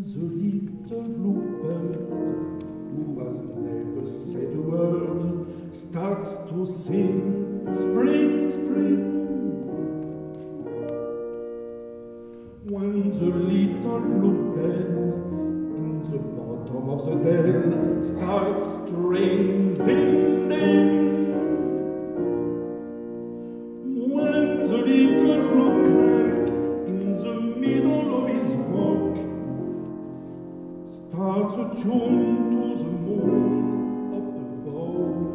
The little bluebird, who has never said a word, starts to sing, spring, spring. When the little bluebird in the bottom of the dell starts to ring, ding, ding. When the little blue clerk in the middle of his walk starts a tune to the moon up above,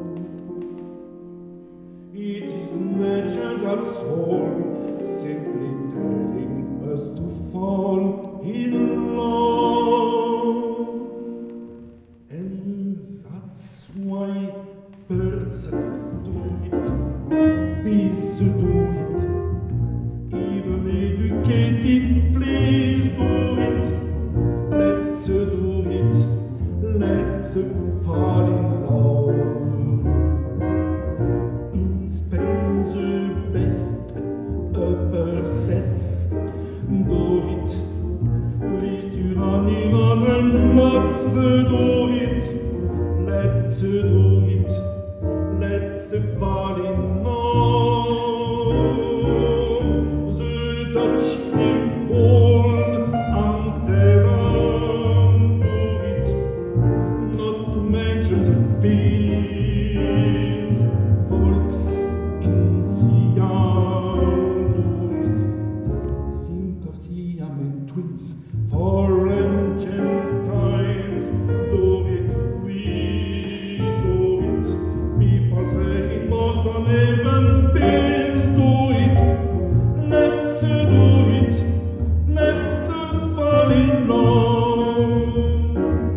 it is nature that's all, simply telling us to fall in love. And that's why birds do it, bees do it, even educated fleas do it. Let's do it, let's fall in love. In Spain the best upper sets do it, les sur un Iran and let's do it, let's do it, let's fall in love. The Dutch in old Amsterdam do it, not to mention the fields, folks in Siam do it. Think of Siamese twins, foreign Gentiles do it, we do it. People say in Boston even bears do it. Let's do it, let's fall in love.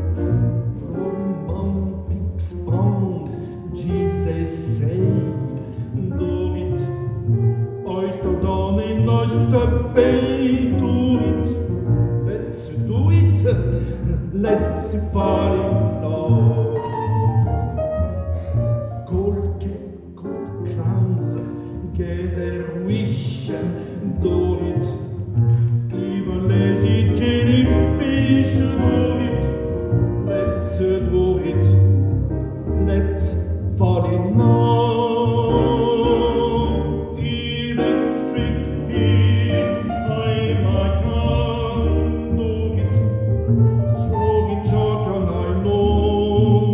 Romantics bound, Jesus say, do it. Oyster down in Oyster Bay, do it. Let's do it, let's fall in love. Gold cake, gold crowns, get their wish, do it. Even lazy jellyfish do it. Let's do it, let's fall in love. Electric heat, I can do it. Throwing chalk and I know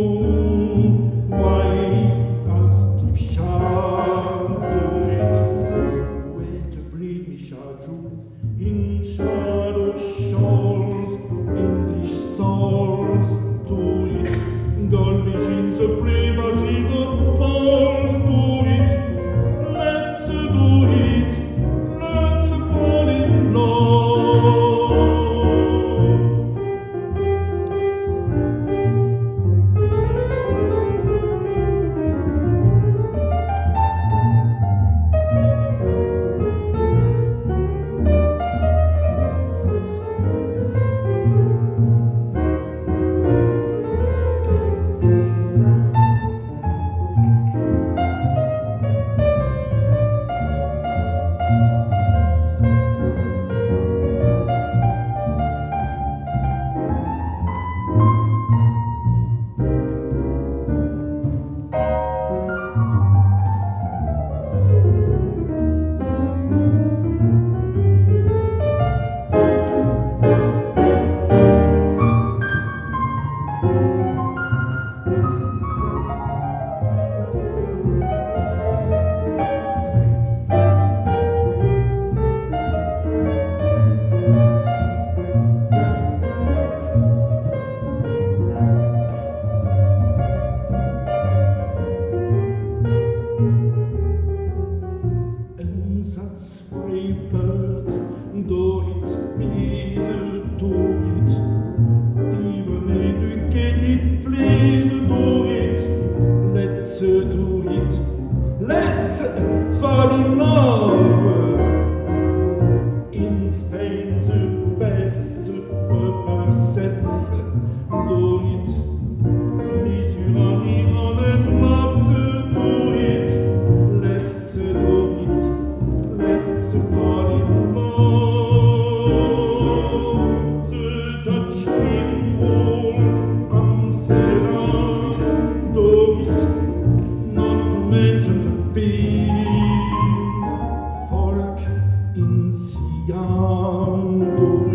pianto